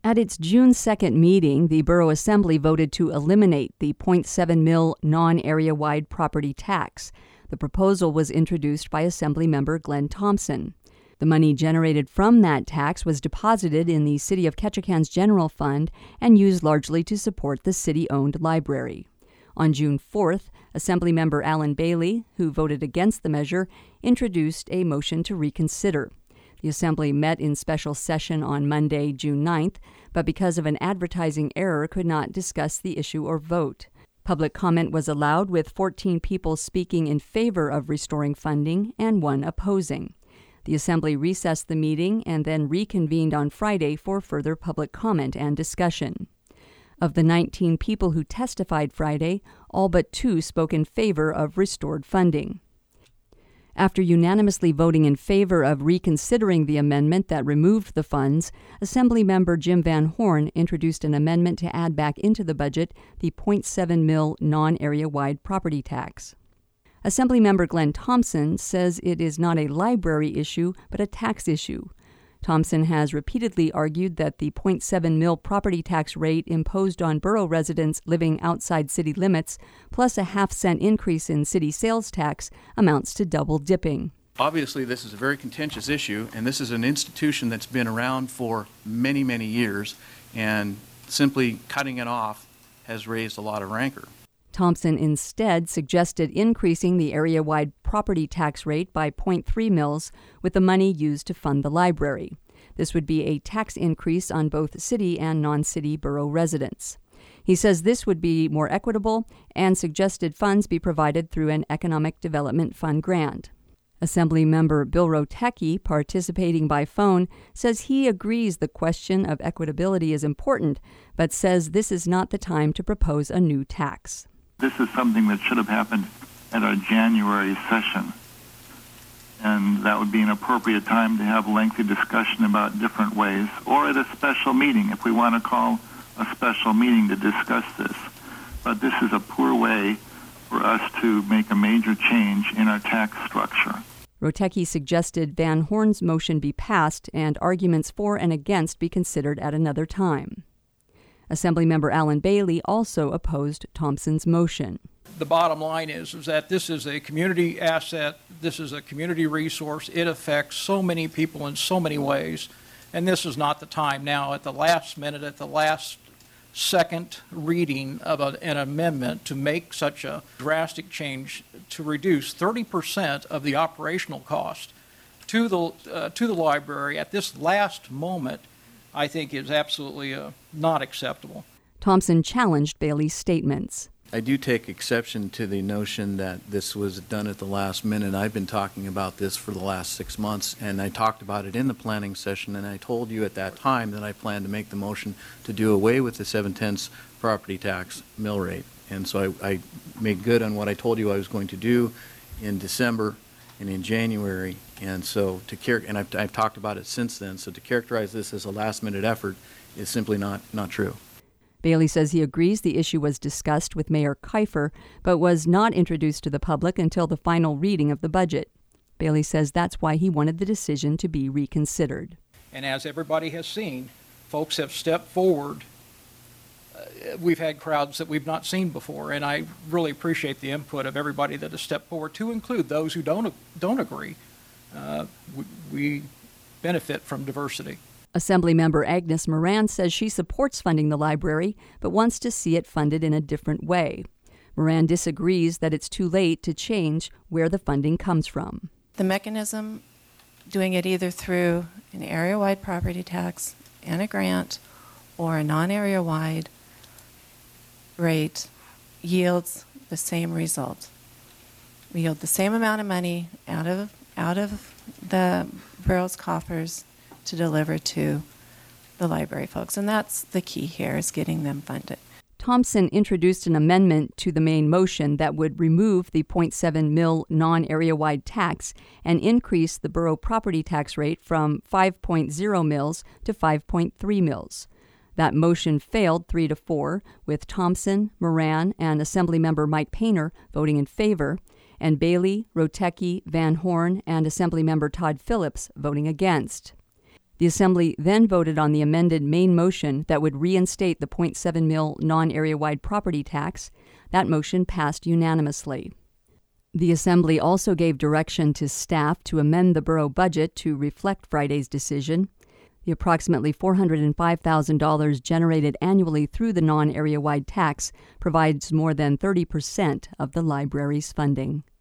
At its June 2nd meeting, the Borough Assembly voted to eliminate the .7 mil non-area-wide property tax. The proposal was introduced by Assembly member Glenn Thompson. The money generated from that tax was deposited in the City of Ketchikan's general fund and used largely to support the city-owned library. On June 4th, Assemblymember Alan Bailey, who voted against the measure, introduced a motion to reconsider. The Assembly met in special session on Monday, June 9th, but because of an advertising error could not discuss the issue or vote. Public comment was allowed, with 14 people speaking in favor of restoring funding and 1 opposing. The Assembly recessed the meeting and then reconvened on Friday for further public comment and discussion. Of the 19 people who testified Friday, all but 2 spoke in favor of restored funding. After unanimously voting in favor of reconsidering the amendment that removed the funds, Assemblymember Jim Van Horn introduced an amendment to add back into the budget the .7 mil non-area-wide property tax. Assemblymember Glenn Thompson says it is not a library issue, but a tax issue. Thompson has repeatedly argued that the .7 mil property tax rate imposed on borough residents living outside city limits, plus a half-cent increase in city sales tax, amounts to double dipping. Obviously, this is a very contentious issue, and this is an institution that's been around for many, many years, and simply cutting it off has raised a lot of rancor. Thompson instead suggested increasing the area-wide property tax rate by 0.3 mils, with the money used to fund the library. This would be a tax increase on both city and non-city borough residents. He says this would be more equitable and suggested funds be provided through an Economic Development Fund grant. Assemblymember Bill Rotecki, participating by phone, says he agrees the question of equitability is important, but says this is not the time to propose a new tax. This is something that should have happened at our January session, and that would be an appropriate time to have lengthy discussion about different ways, or at a special meeting if we want to call a special meeting to discuss this. But this is a poor way for us to make a major change in our tax structure. Rotecki suggested Van Horn's motion be passed and arguments for and against be considered at another time. Assemblymember Alan Bailey also opposed Thompson's motion. The bottom line is that this is a community asset, this is a community resource, it affects so many people in so many ways, and this is not the time now at the last minute, at the last second reading of an amendment to make such a drastic change to reduce 30% of the operational cost to the library at this last moment. I think is absolutely not acceptable. Thompson challenged Bailey's statements. I do take exception to the notion that this was done at the last minute. I've been talking about this for the last 6 months, and I talked about it in the planning session, and I told you at that time that I planned to make the motion to do away with the 7/10 property tax mill rate. And so I made good on what I told you I was going to do in December and in January, and so I've talked about it since then. So to characterize this as a last-minute effort is simply not true. Bailey says he agrees the issue was discussed with Mayor Kiefer, but was not introduced to the public until the final reading of the budget. Bailey says that's why he wanted the decision to be reconsidered. And as everybody has seen, folks have stepped forward. We've had crowds that we've not seen before, and I really appreciate the input of everybody that has stepped forward, to include those who don't agree. We benefit from diversity. Assemblymember Agnes Moran says she supports funding the library, but wants to see it funded in a different way. Moran disagrees that it's too late to change where the funding comes from. The mechanism, doing it either through an area-wide property tax and a grant or a non-area-wide rate, yields the same result. We yield the same amount of money out of the borough's coffers to deliver to the library folks, and that's the key here, is getting them funded. Thompson introduced an amendment to the main motion that would remove the .7 mil non-area-wide tax and increase the borough property tax rate from 5.0 mils to 5.3 mils. That motion failed 3-4, with Thompson, Moran, and Assemblymember Mike Painter voting in favor, and Bailey, Rotecki, Van Horn, and Assemblymember Todd Phillips voting against. The Assembly then voted on the amended main motion that would reinstate the .7 mil non-area-wide property tax. That motion passed unanimously. The Assembly also gave direction to staff to amend the borough budget to reflect Friday's decision. The approximately $405,000 generated annually through the non-area-wide tax provides more than 30% of the library's funding.